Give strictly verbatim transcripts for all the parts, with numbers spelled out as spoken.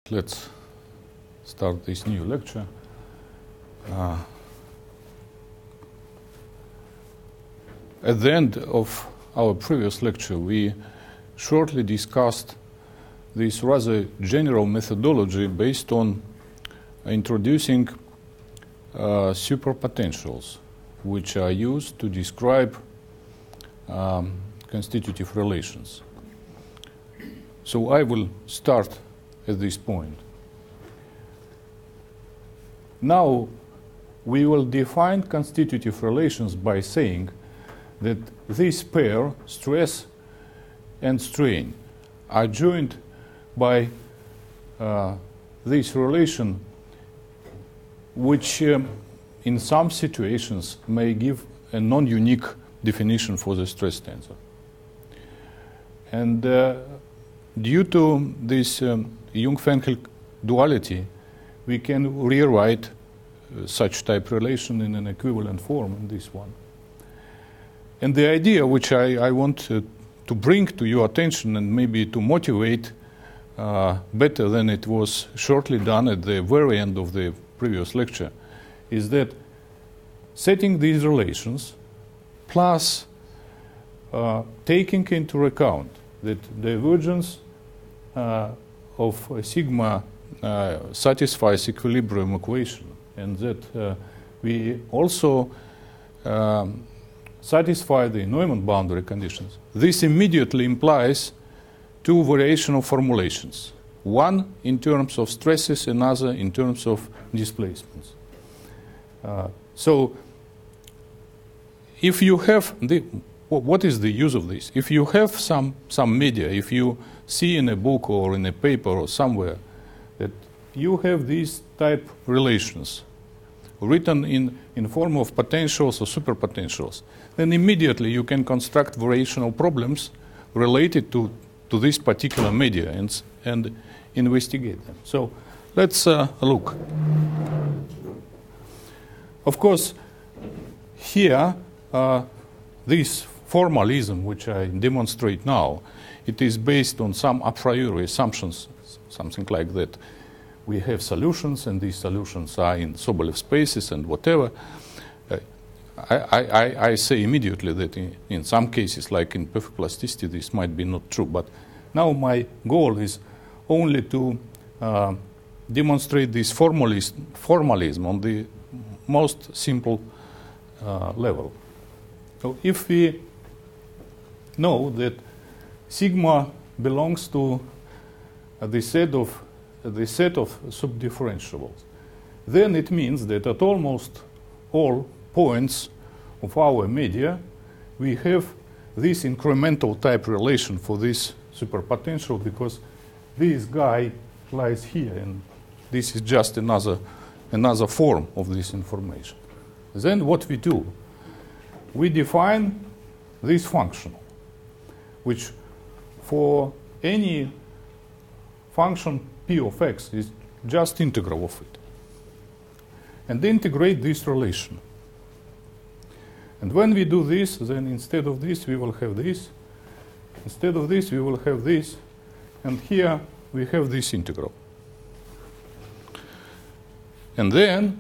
let's start this new lecture. Uh, at the end of our previous lecture, we shortly discussed this rather general methodology based on introducing uh, superpotentials, which are used to describe um, constitutive relations. So I will start at this point. Now we will define constitutive relations by saying that this pair, stress and strain, are joined by uh, this relation, which um, in some situations may give a non-unique definition for the stress tensor. And uh, due to this um, Jung-Fenchel duality, we can rewrite uh, such type relation in an equivalent form in this one. And the idea which I, I want uh, to bring to your attention and maybe to motivate uh, better than it was shortly done at the very end of the previous lecture is that setting these relations plus uh, taking into account that divergence uh, of uh, sigma uh, satisfies equilibrium equation, and that uh, we also um, satisfy the Neumann boundary conditions. This immediately implies two variational formulations, one in terms of stresses, another in terms of displacements. Uh, so if you have the what is the use of this? If you have some, some media, if you see in a book or in a paper or somewhere that you have these type relations written in, in form of potentials or superpotentials, then immediately you can construct variational problems related to, to this particular media and, and investigate them. So let's uh, look. Of course, here, uh, this formalism, which I demonstrate now, it is based on some a priori assumptions, something like that. We have solutions, and these solutions are in Sobolev spaces and whatever. Uh, I, I, I say immediately that in, in some cases, like in perfect plasticity, this might be not true. But now my goal is only to uh, demonstrate this formalism, formalism on the most simple uh, level. So if we know that sigma belongs to uh, the set of uh, the set of subdifferentiables, then it means that at almost all points of our media we have this incremental type relation for this superpotential, because this guy lies here, and this is just another another form of this information. Then what we do? We define this function, which for any function p of x is just integral of it, and integrate this relation. And when we do this, then instead of this we will have this, instead of this we will have this, and here we have this integral. And then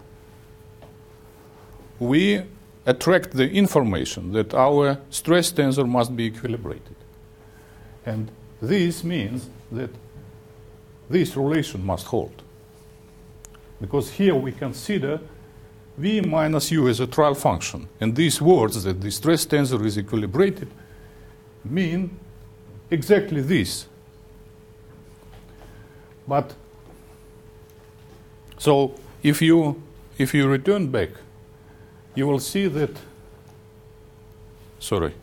we attract the information that our stress tensor must be equilibrated. And this means that this relation must hold. Because here we consider v minus u as a trial function. And these words, that the stress tensor is equilibrated, mean exactly this. But so if you if you return back, you will see that, sorry,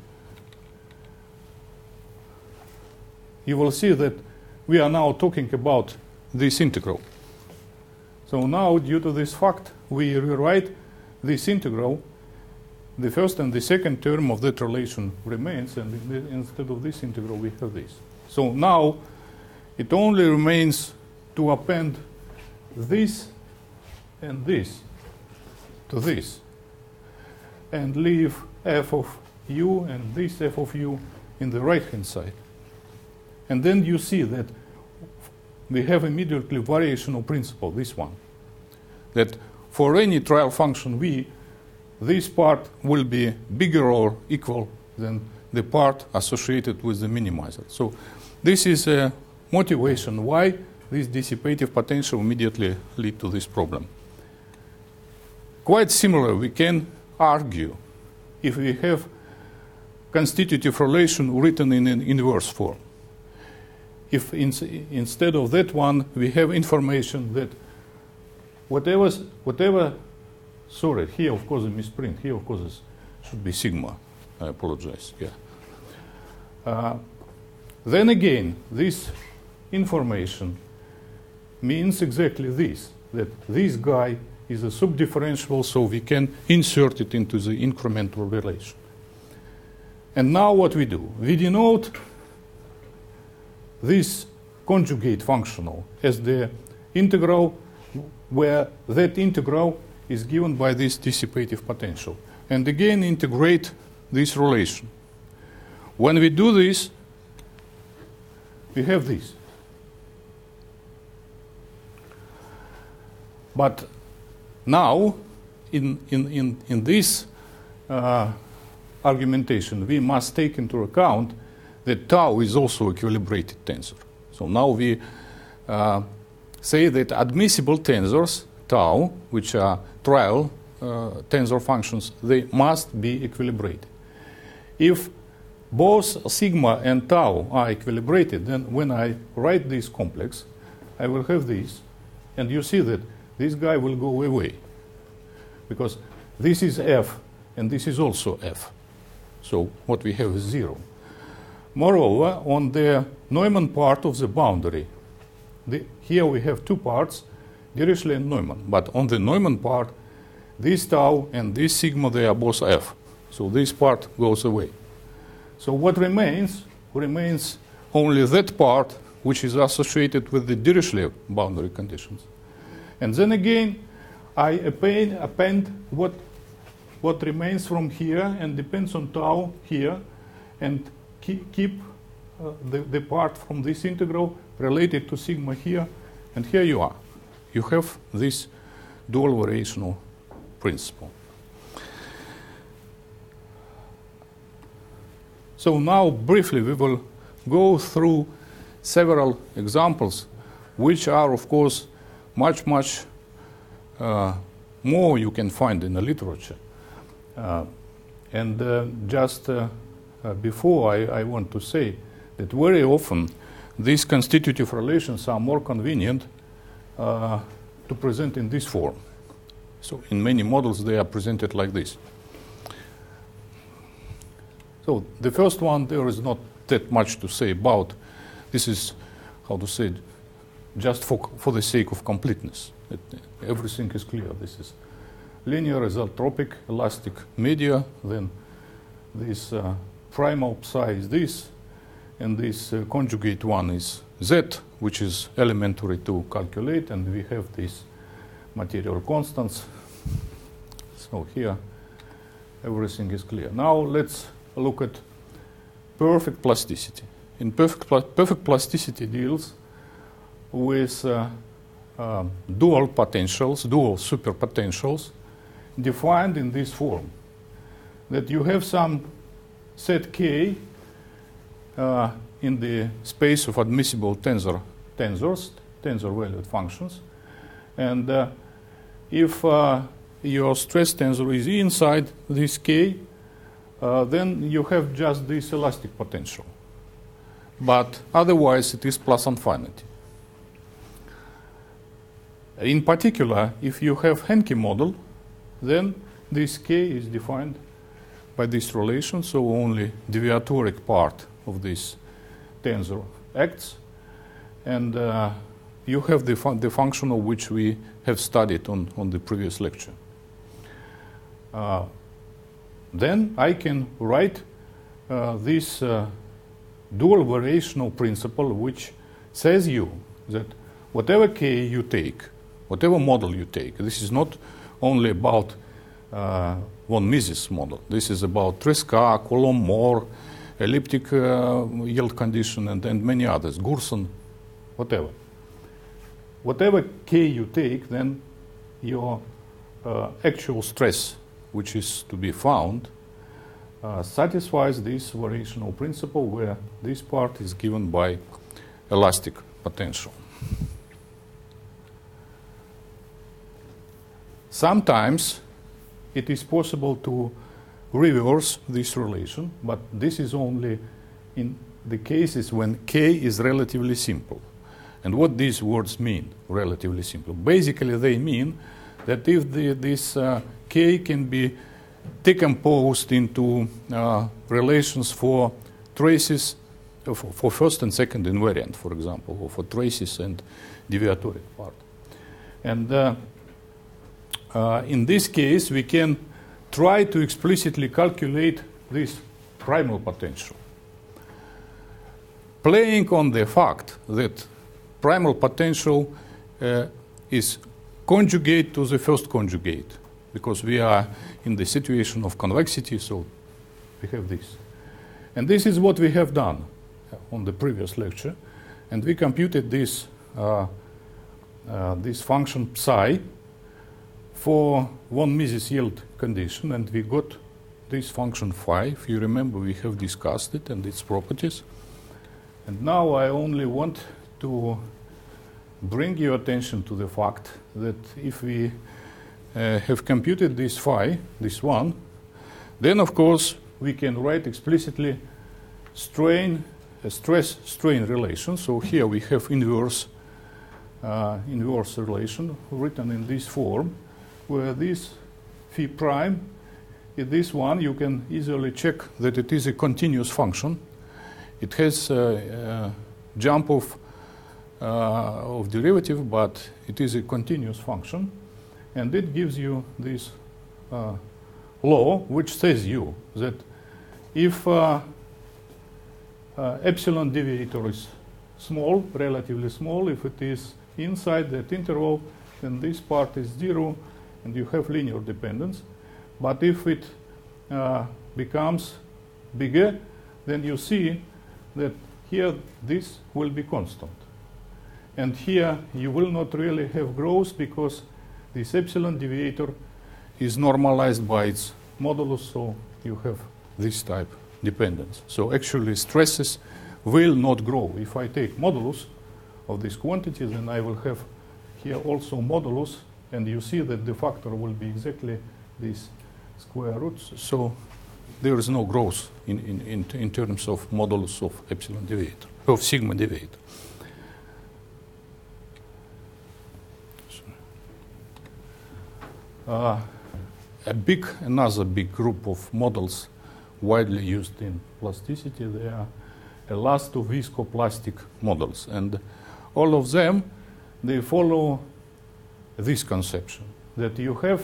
you will see that we are now talking about this integral. So now, due to this fact, we rewrite this integral. The first and the second term of that relation remains, and instead of this integral, we have this. So now, it only remains to append this and this to this, and leave f of u and this f of u in the right-hand side. And then you see that we have immediately variational principle, this one, that for any trial function v, this part will be bigger or equal than the part associated with the minimizer. So this is a motivation why this dissipative potential immediately lead to this problem. Quite similar, we can argue if we have constitutive relation written in an inverse form. If in, instead of that one, we have information that whatever, whatever, sorry, here of course a misprint, here of course it should be sigma, I apologize, yeah. Uh, then again, this information means exactly this, that this guy is a subdifferentiable, so we can insert it into the incremental relation. And now what we do, we denote this conjugate functional as the integral where that integral is given by this dissipative potential. And again, integrate this relation. When we do this, we have this. But now, in, in, in, in this uh, argumentation, we must take into account that tau is also equilibrated tensor. So now we uh, say that admissible tensors, tau, which are trial uh, tensor functions, they must be equilibrated. If both sigma and tau are equilibrated, then when I write this complex, I will have this, and you see that this guy will go away, because this is f, and this is also f. So what we have is zero. Moreover, on the Neumann part of the boundary, the, here we have two parts, Dirichlet and Neumann. But on the Neumann part, this tau and this sigma, they are both f. So this part goes away. So what remains, remains only that part which is associated with the Dirichlet boundary conditions. And then again, I append, append what, what remains from here and depends on tau here, and keep, keep uh, the, the part from this integral related to sigma here, and here you are. You have this dual variational principle. So now, briefly, we will go through several examples, which are, of course, much, much uh, more you can find in the literature. Uh, and uh, just uh, uh, before, I, I want to say that very often these constitutive relations are more convenient uh, to present in this form. So in many models, they are presented like this. So the first one, there is not that much to say about. This is, how to say, just for, for the sake of completeness. It, everything is clear. This is linear isotropic elastic media. Then this uh, primal psi is this, and this uh, conjugate one is Z, which is elementary to calculate, and we have these material constants. So here, everything is clear. Now let's look at perfect plasticity. In perfect, pl perfect plasticity deals with uh, uh, dual potentials, dual superpotentials, defined in this form. That you have some set k uh, in the space of admissible tensor tensors, tensor-valued functions, and uh, if uh, your stress tensor is inside this k, uh, then you have just this elastic potential. But otherwise, it is plus infinity. In particular, if you have Henke model, then this k is defined by this relation, so only deviatoric part of this tensor acts, and uh, you have the, fun the function of which we have studied on, on the previous lecture. Uh, then I can write uh, this uh, dual variational principle, which says you that whatever k you take, whatever model you take, this is not only about uh, von Mises model. This is about Tresca, Coulomb-Moore, elliptic uh, yield condition, and, and many others, Gurson, whatever. whatever k you take, then your uh, actual stress, which is to be found, uh, satisfies this variational principle where this part is given by elastic potential. Sometimes it is possible to reverse this relation, but this is only in the cases when k is relatively simple. And what these words mean, relatively simple? Basically, they mean that if the, this uh, k can be decomposed into uh, relations for traces, uh, for, for first and second invariant, for example, or for traces and deviatoric part. And uh, uh, in this case, we can try to explicitly calculate this primal potential, playing on the fact that primal potential uh, is conjugate to the first conjugate, because we are in the situation of convexity, so we have this. And this is what we have done on the previous lecture, and we computed this, uh, uh, this function psi for von Mises yield condition, and we got this function phi. If you remember, we have discussed it and its properties. And now I only want to bring your attention to the fact that if we uh, have computed this phi, this one, then of course we can write explicitly strain, uh, stress-strain relation. So here we have inverse, uh, inverse relation written in this form, where this phi prime is this one. You can easily check that it is a continuous function. It has a, a jump of, uh, of derivative, but it is a continuous function. And it gives you this uh, law, which says you that if uh, uh, epsilon deviator is small, relatively small, if it is inside that interval, then this part is zero, and you have linear dependence. But if it uh, becomes bigger, then you see that here this will be constant. And here you will not really have growth because this epsilon deviator is normalized by its modulus, so you have this type dependence. So actually stresses will not grow. If I take modulus of this quantity, then I will have here also modulus, and you see that the factor will be exactly these square roots. So there is no growth in, in, in, in terms of modulus of epsilon deviator, of sigma deviator. Uh, a big, another big group of models widely used in plasticity, they are elasto-viscoplastic models. And all of them, they follow this conception, that you have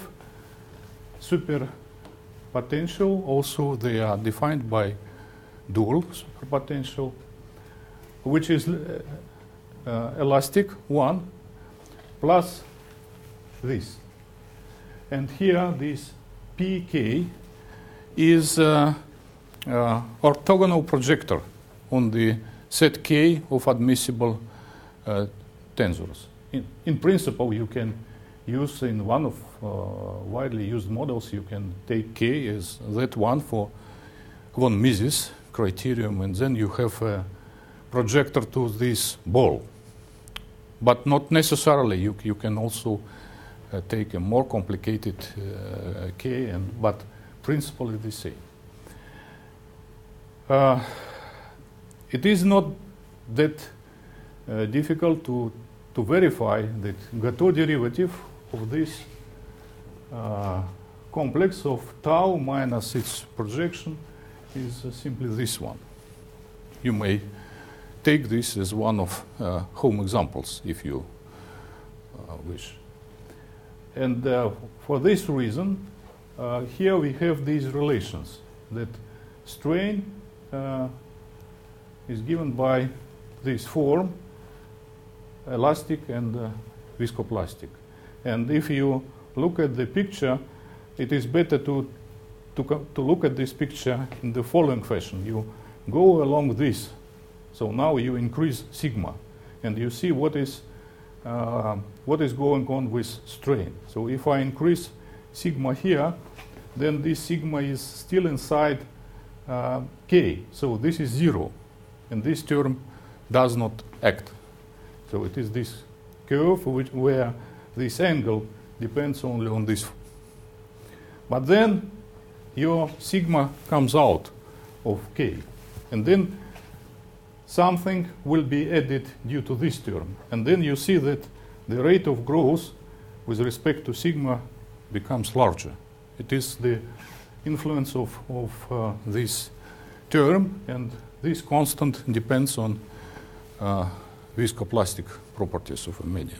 superpotential. Also, they are defined by dual superpotential, which is uh, uh, elastic one plus this. And here, this P K is uh, uh, orthogonal projector on the set K of admissible uh, tensors. In, in principle, you can use in one of uh, widely used models, you can take K as that one for von Mises criterion, and then you have a projector to this ball. But not necessarily. You, you can also uh, take a more complicated uh, K, and but principle is the same. Uh, it is not that uh, difficult to to verify that Gateau derivative of this uh, complex of tau minus its projection is uh, simply this one. You may take this as one of uh, home examples if you uh, wish. And uh, for this reason, uh, here we have these relations, that strain uh, is given by this form, elastic and uh, viscoplastic. And if you look at the picture, it is better to, to, co- to look at this picture in the following fashion. You go along this. So now you increase sigma, and you see what is uh, what is going on with strain. So if I increase sigma here, then this sigma is still inside uh, K. So this is zero. And this term does not act. So it is this curve which, where this angle depends only on this. But then your sigma comes out of K. And then something will be added due to this term. And then you see that the rate of growth with respect to sigma becomes larger. It is the influence of, of uh, this term, and this constant depends on uh, viscoplastic properties of a medium.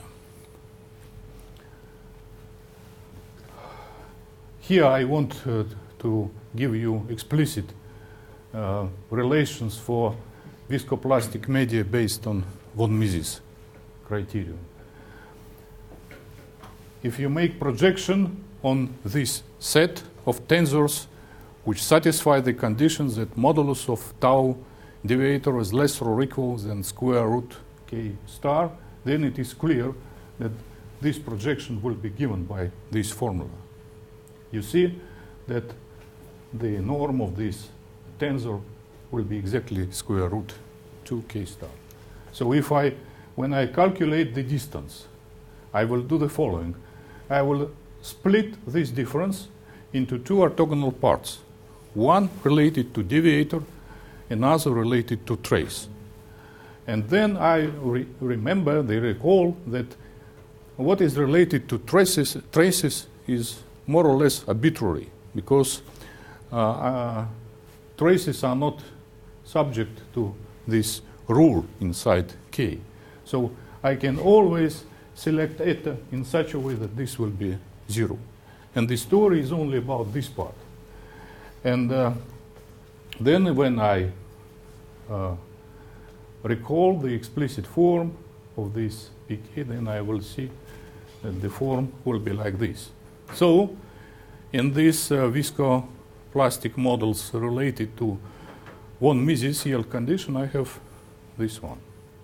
Here I want uh, to give you explicit uh, relations for viscoplastic media based on von Mises criterion. If you make projection on this set of tensors which satisfy the conditions that modulus of tau deviator is less or equal than square root k star, then it is clear that this projection will be given by this formula. You see that the norm of this tensor will be exactly square root two k star. So if I, when I calculate the distance, I will do the following. I will split this difference into two orthogonal parts. One related to deviator, another related to trace. And then I re remember, they recall that what is related to traces, traces is more or less arbitrary, because uh, uh, traces are not subject to this rule inside K. So I can always select eta in such a way that this will be zero. And the story is only about this part. And uh, then when I uh, recall the explicit form of this P K, then I will see that the form will be like this. So in these uh, viscoplastic models related to von Mises yield condition, I have this one.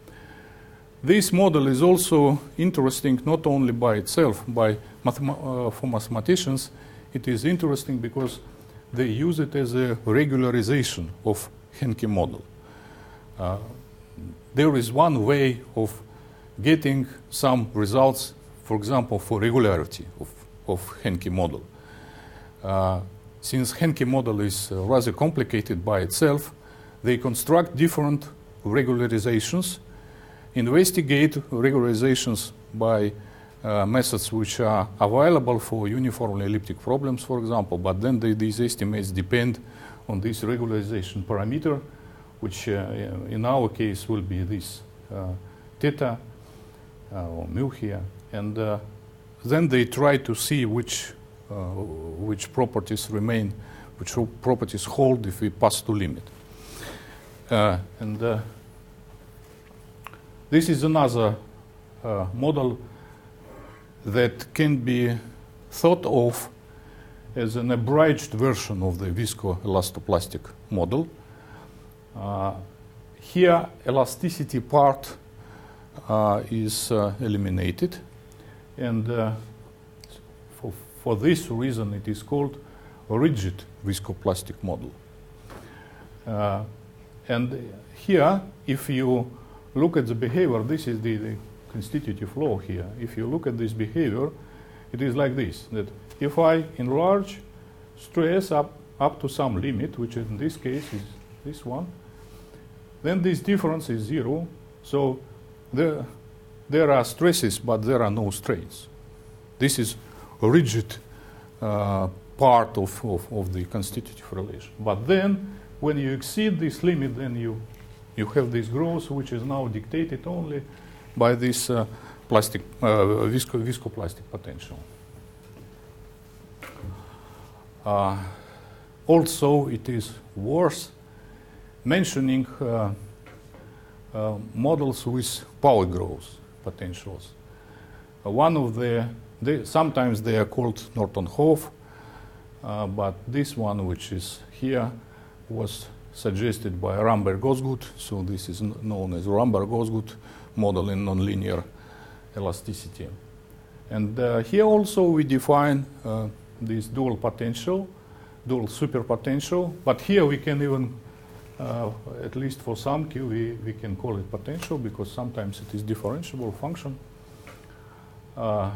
This model is also interesting not only by itself, by mathema uh, for mathematicians. It is interesting because they use it as a regularization of Henke model. Uh, there is one way of getting some results, for example, for regularity of, of Henke model. Uh, since Henke model is uh, rather complicated by itself, they construct different regularizations, investigate regularizations by uh, methods which are available for uniformly elliptic problems, for example, but then they, these estimates depend on this regularization parameter, which uh, in our case will be this uh, theta uh, or mu here. And uh, then they try to see which, uh, which properties remain, which properties hold if we pass to limit. Uh, and uh, this is another uh, model that can be thought of as an abridged version of the viscoelastoplastic model. Uh, here, elasticity part uh, is uh, eliminated, and uh, for, for this reason it is called a rigid viscoplastic model. Uh, and here, if you look at the behavior, this is the, the constitutive law here. If you look at this behavior, it is like this, that if I enlarge stress up, up to some limit, which in this case is this one, then this difference is zero. So there, there are stresses, but there are no strains. This is a rigid uh, part of, of, of the constitutive relation. But then, when you exceed this limit, then you You have this growth, which is now dictated only by this uh, plastic, uh, visco viscoplastic potential. Uh, also, it is worth mentioning uh, uh, models with power growth potentials. Uh, one of the, they, sometimes they are called Norton-Hove, uh, but this one, which is here, was suggested by Ramberg-Osgood, so this is known as Ramberg-Osgood model in nonlinear elasticity. And uh, here also we define uh, this dual potential, dual superpotential, but here we can even, uh, at least for some Q, we, we can call it potential because sometimes it is differentiable function. Uh,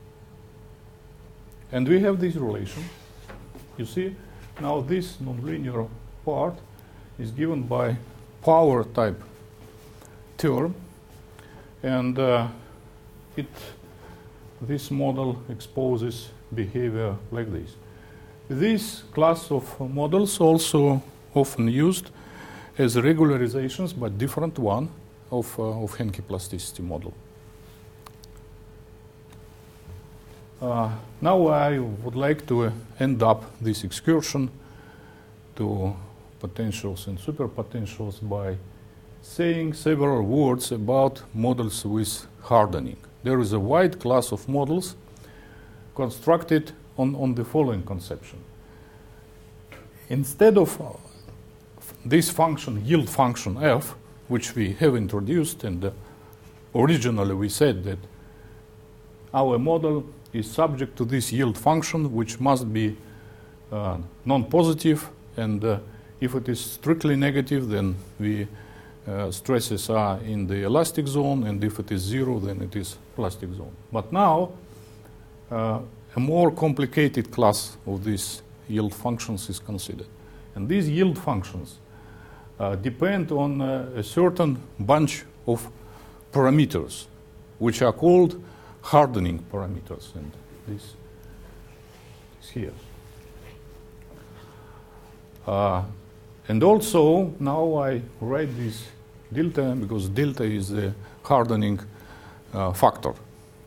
and we have this relation. You see, now this nonlinear part is given by power type term, and uh, it this model exposes behavior like this. This class of models also often used as regularizations, but different one of, uh, of Henke plasticity model. Uh, now I would like to uh, end up this excursion to potentials and superpotentials by saying several words about models with hardening. There is a wide class of models constructed on, on the following conception. Instead of uh, this function, yield function f, which we have introduced, and uh, originally we said that our model is subject to this yield function, which must be uh, non-positive, and uh, if it is strictly negative, then we Uh, stresses are in the elastic zone, and if it is zero, then it is plastic zone. But now, uh, a more complicated class of these yield functions is considered. And these yield functions uh, depend on uh, a certain bunch of parameters, which are called hardening parameters. And this is here. Uh, and also, now I write this delta because delta is the hardening uh, factor.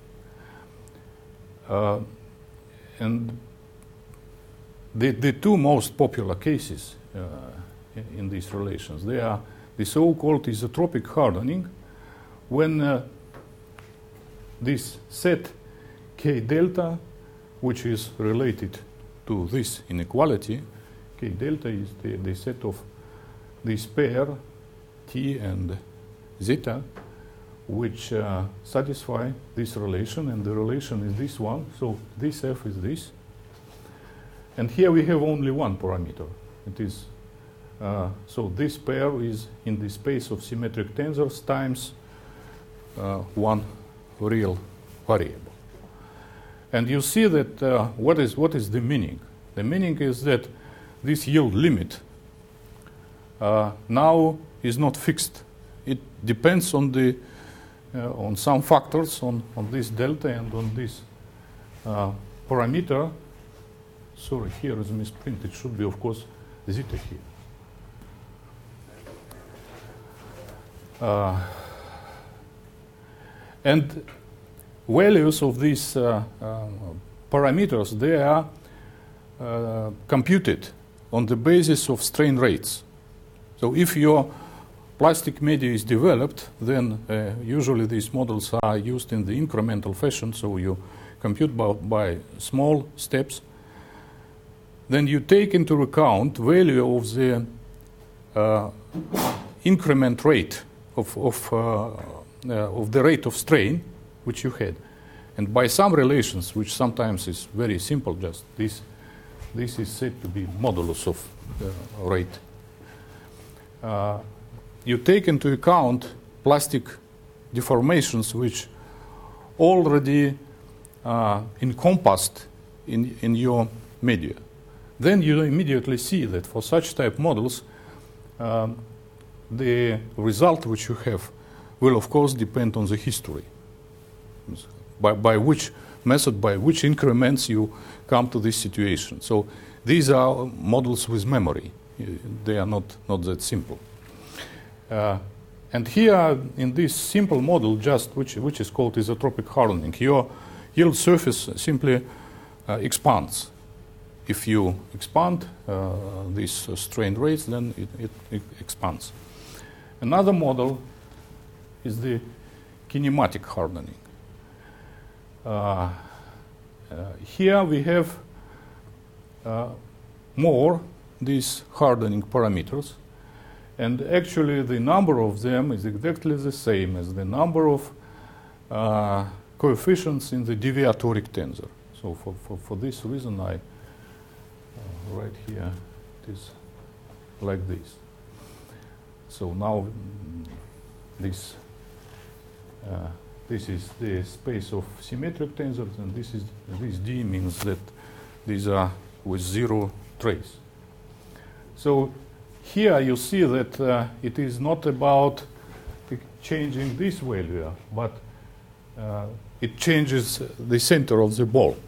Uh, and the, the two most popular cases uh, in, in these relations, they are the so-called isotropic hardening, when uh, this set k delta, which is related to this inequality, k delta is the, the set of this pair T and zeta, which uh, satisfy this relation, and the relation is this one. So this f is this. And here we have only one parameter. It is uh, so this pair is in the space of symmetric tensors times uh, one real variable. And you see that uh, what is what is the meaning? The meaning is that this yield limit uh, now is not fixed. It depends on the uh, on some factors, on, on this delta and on this uh, parameter. Sorry, here is misprint. It should be, of course, zeta here. Uh, and values of these uh, uh, parameters, they are uh, computed on the basis of strain rates. So if your plastic media is developed, then uh, usually these models are used in the incremental fashion, so you compute by, by small steps. Then you take into account value of the uh, increment rate of, of, uh, uh, of the rate of strain which you had. And by some relations, which sometimes is very simple, just this, this is said to be modulus of uh, rate. Uh, you take into account plastic deformations which already uh, encompassed in, in your media. Then you immediately see that for such type models, um, the result which you have will of course depend on the history. By, by which method, by which increments you come to this situation. So these are models with memory. They are not, not that simple. Uh, and here in this simple model, just which, which is called isotropic hardening, your yield surface simply uh, expands. If you expand uh, these uh, strain rates, then it, it, it expands. Another model is the kinematic hardening. Uh, uh, here we have uh, more these hardening parameters, and actually the number of them is exactly the same as the number of uh, coefficients in the deviatoric tensor. So for, for, for this reason, I uh, write here it is like this. So now mm, this uh, this is the space of symmetric tensors, and this is this D means that these are with zero trace. So here you see that uh, it is not about changing this value, but uh, it changes the center of the ball.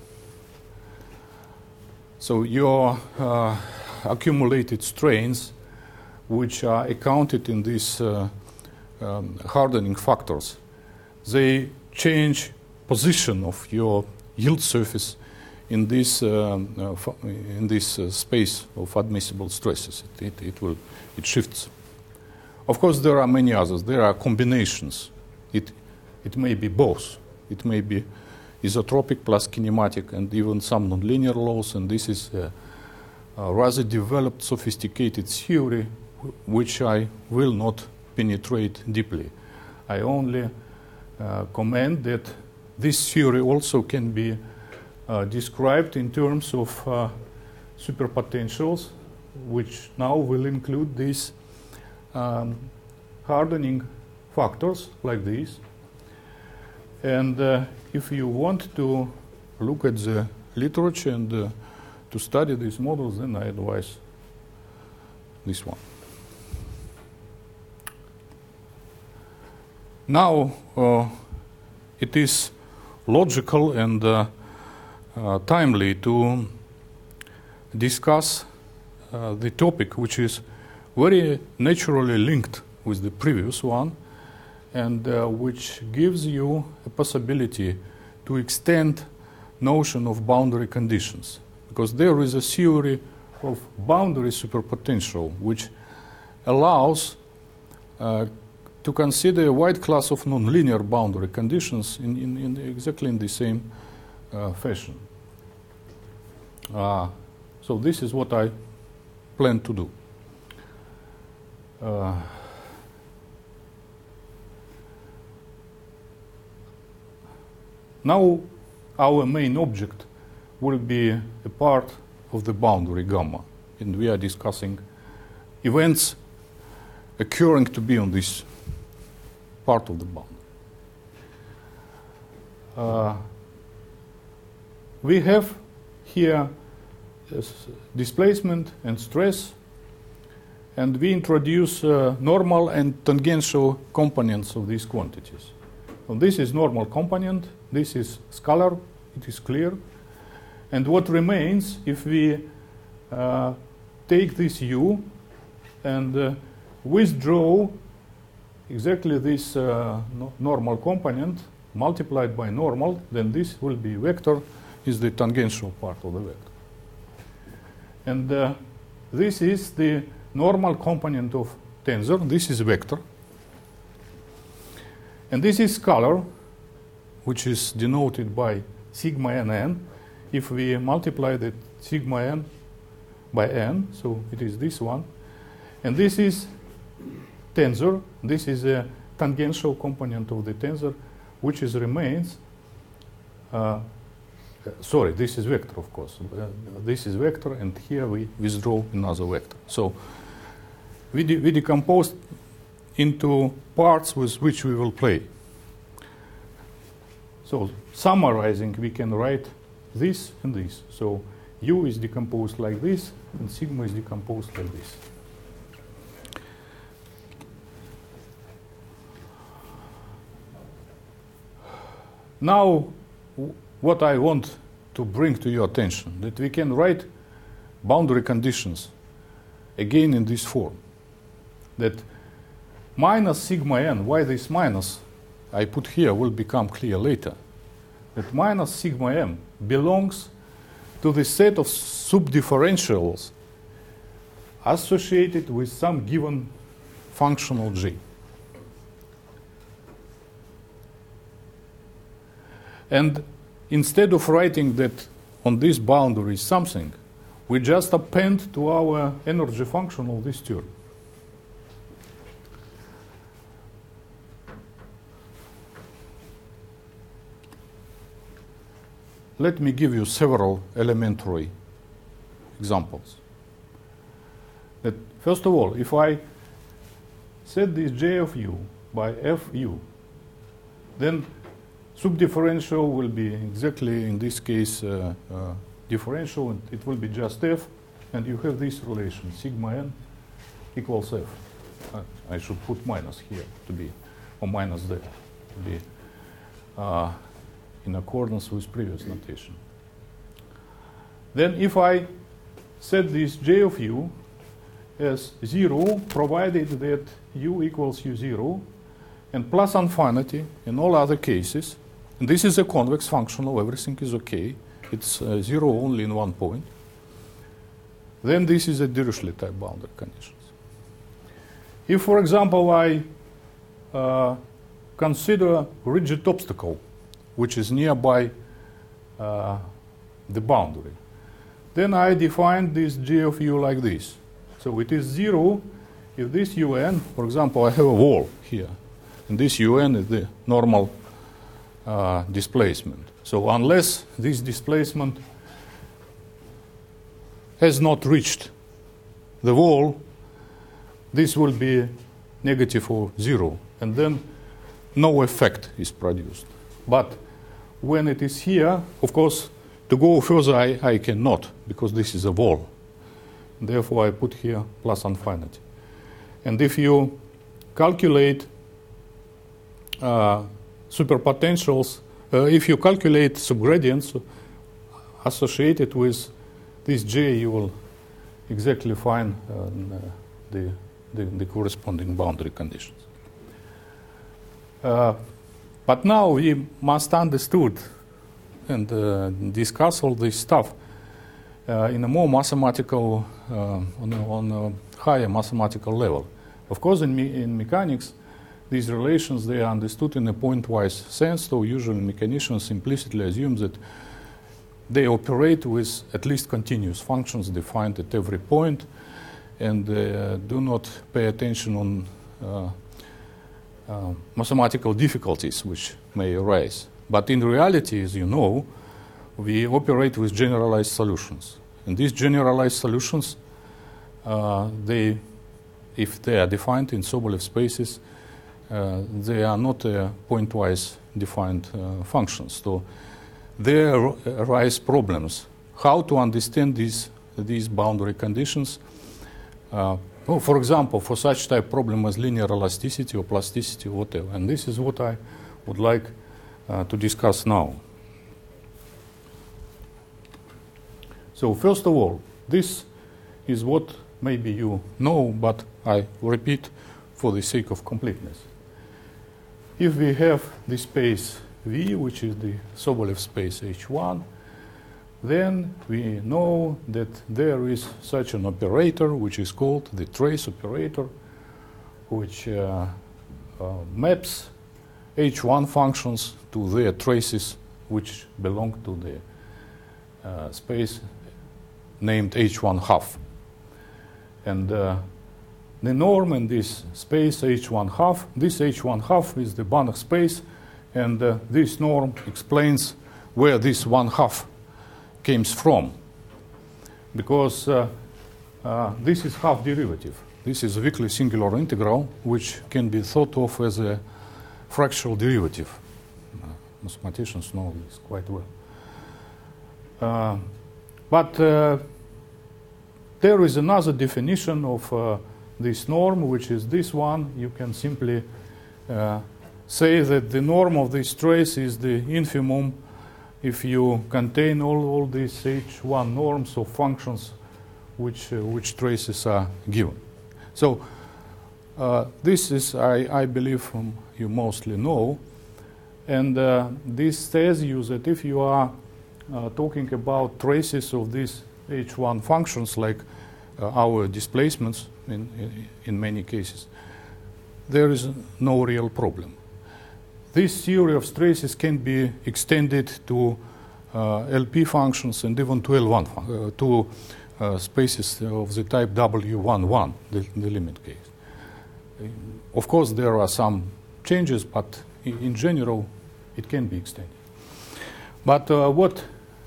So your uh, accumulated strains, which are accounted in these uh, um, hardening factors, they change position of your yield surface in this uh, uh, in this uh, space of admissible stresses. It, it, it will it shifts. Of course, there are many others. There are combinations. It it may be both. It may be isotropic plus kinematic, and even some nonlinear laws. And this is a, a rather developed, sophisticated theory, which I will not penetrate deeply. I only uh, comment that this theory also can be uh, described in terms of uh, superpotentials, which now will include these um, hardening factors like this. And uh, if you want to look at the literature and uh, to study these models, then I advise this one. Now, uh, it is logical and uh, uh, timely to discuss uh, the topic, which is very naturally linked with the previous one, and uh, which gives you a possibility to extend notion of boundary conditions, because there is a theory of boundary superpotential which allows uh, to consider a wide class of nonlinear boundary conditions in, in, in exactly in the same uh, fashion. Uh, so this is what I plan to do. Uh, now our main object will be a part of the boundary gamma, and we are discussing events occurring to be on this part of the boundary. Uh, we have here uh, displacement and stress, and we introduce uh, normal and tangential components of these quantities. So this is normal component, this is scalar, it is clear. And what remains if we uh, take this u and uh, withdraw exactly this uh, no normal component multiplied by normal, then this will be vector, is the tangential part of the vector. And uh, this is the normal component of tensor. This is vector. And this is scalar, which is denoted by sigma n n. If we multiply the sigma n by n, so it is this one. And this is tensor. This is a tangential component of the tensor, which is remains. Uh, sorry, this is vector, of course. Uh, this is vector, and here we withdraw another vector. So we, de we decompose into parts with which we will play. So summarizing, we can write this and this. So u is decomposed like this, and sigma is decomposed like this. Now, what I want to bring to your attention, that we can write boundary conditions again in this form. That minus sigma n, why this minus I put here will become clear later. That minus sigma m belongs to the set of subdifferentials associated with some given functional g. And instead of writing that on this boundary is something, we just append to our energy function of this term. let me give you several elementary examples. That first of all, if I set this J of u by Fu, then subdifferential will be exactly, in this case, uh, uh, differential, and it will be just F, and you have this relation, sigma n equals F. Uh, I should put minus here to be, or minus there, to be uh, in accordance with previous notation. Then if I set this J of u as zero, provided that u equals u zero, and plus infinity in all other cases, and this is a convex functional, everything is okay, it's uh, zero only in one point, then this is a Dirichlet type boundary conditions. If, for example, I uh, consider rigid obstacle, which is nearby uh, the boundary, then I define this J of u like this. So it is zero if this un, for example, I have a wall here, and this un is the normal uh, displacement. So unless this displacement has not reached the wall, this will be negative or zero, and then no effect is produced. But when it is here, of course, to go further I, I cannot, because this is a wall. Therefore, I put here plus infinity. And if you calculate uh, superpotentials, uh, if you calculate subgradients associated with this J, you will exactly find uh, the, the, the corresponding boundary conditions. Uh, but now we must understood and uh, discuss all this stuff uh, in a more mathematical, uh, on, a, on a higher mathematical level. Of course, in, me in mechanics, these relations, they are understood in a pointwise sense, so usually mechanicians implicitly assume that they operate with at least continuous functions defined at every point, and uh, do not pay attention on uh, uh, mathematical difficulties which may arise. But in reality, as you know, we operate with generalized solutions. And these generalized solutions, uh, they, if they are defined in Sobolev spaces, uh, they are not uh, pointwise defined uh, functions. So there arise problems. How to understand these, these boundary conditions? Uh, well, for example, for such type problem as linear elasticity or plasticity or whatever. And this is what I would like uh, to discuss now. So first of all, this is what maybe you know, but I repeat for the sake of completeness. If we have the space V, which is the Sobolev space H one, then we know that there is such an operator which is called the trace operator, which uh, uh, maps H one functions to their traces which belong to the uh, space named H one half. And uh, the norm in this space H one half, this H one half is the Banach space, and uh, this norm explains where this one half comes from, because uh, uh, this is half derivative. This is a weakly singular integral, which can be thought of as a fractional derivative. Uh, mathematicians know this quite well. Uh, but uh, there is another definition of uh, this norm, which is this one. You can simply uh, say that the norm of this trace is the infimum if you contain all, all these H one norms of functions which, uh, which traces are given. So uh, this is, I, I believe, um, you mostly know. And uh, this tells you that if you are uh, talking about traces of these H one functions, like uh, our displacements in, in, in many cases, there is no real problem. This theory of traces can be extended to uh, L P functions and even to L one, uh, to uh, spaces of the type W one one, the, the limit case. Uh, of course, there are some changes, but in, in general, it can be extended. But uh, what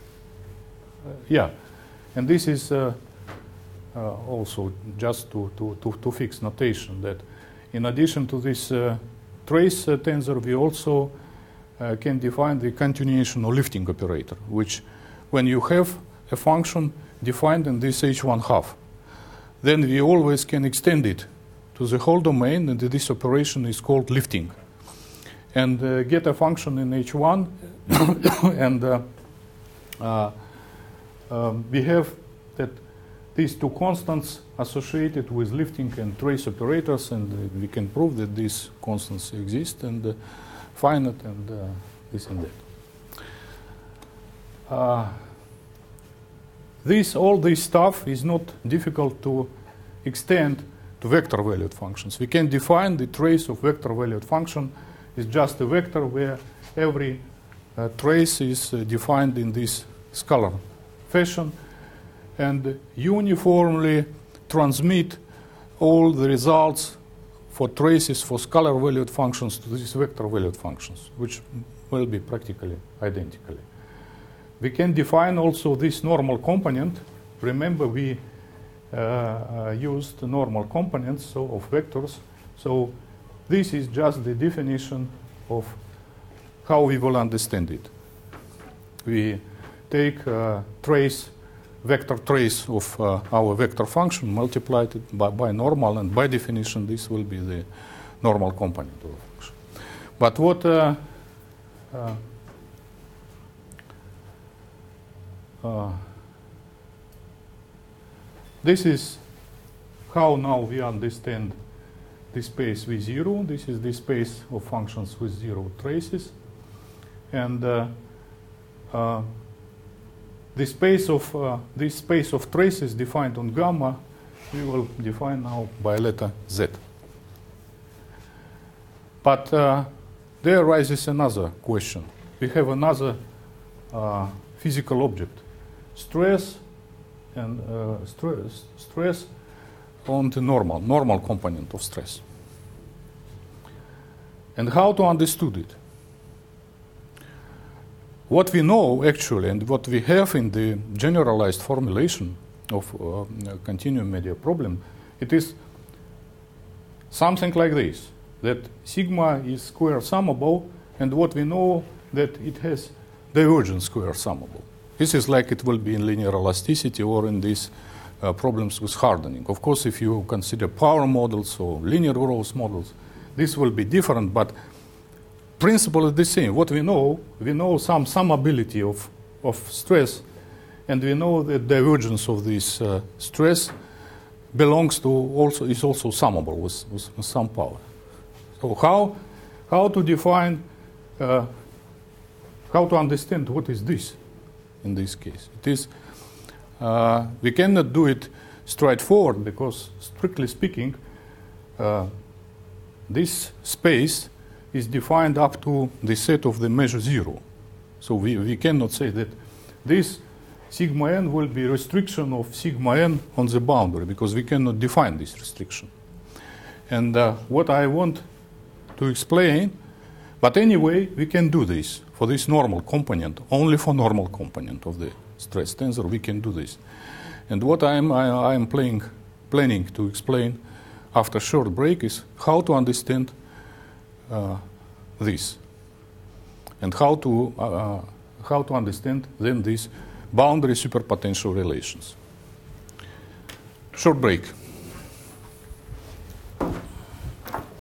yeah, and this is uh, uh, also just to, to, to, to fix notation that in addition to this uh, trace uh, tensor, we also uh, can define the continuation or lifting operator, which when you have a function defined in this H one half, then we always can extend it to the whole domain, and this operation is called lifting. And uh, get a function in H one, and uh, uh, um, we have that these two constants associated with lifting and trace operators, and uh, we can prove that these constants exist, and uh, finite, and uh, this and that. Uh, this, all this stuff is not difficult to extend to vector-valued functions. We can define the trace of vector-valued function is just a vector where every uh, trace is uh, defined in this scalar fashion and uniformly transmit all the results for traces for scalar-valued functions to these vector-valued functions, which will be practically identically. We can define also this normal component. Remember, we uh, uh, used normal components so of vectors. So this is just the definition of how we will understand it. We take uh, trace, vector trace of uh, our vector function, multiply it by, by normal, and by definition, this will be the normal component of the function. But what uh, uh, uh, this is how now we understand the space V zero. This is the space of functions with zero traces. And uh, uh, the space of uh, this space of traces defined on gamma, we will define now by letter Z. But uh, there arises another question. We have another uh, physical object, stress and uh, stress, stress on the normal, normal component of stress. And how to understand it? What we know actually, and what we have in the generalized formulation of uh, continuum media problem, it is something like this, that sigma is square summable, and what we know that it has divergent square summable. This is like it will be in linear elasticity or in these uh, problems with hardening. Of course, if you consider power models or linear growth models, this will be different, but principle is the same. What we know, we know some summability of, of stress, and we know that divergence of this uh, stress belongs to also is also summable with, with, with some power. So how how to define uh, how to understand what is this in this case? It is uh, we cannot do it straightforward because strictly speaking, uh, this space is defined up to the set of the measure zero. So we, we cannot say that this sigma n will be restriction of sigma n on the boundary because we cannot define this restriction. And uh, what I want to explain, but anyway, we can do this for this normal component, only for normal component of the stress tensor, we can do this. And what I am, I, I am playing, planning to explain after short break is how to understand uh, this and how to uh, how to understand then these boundary superpotential relations. Short break.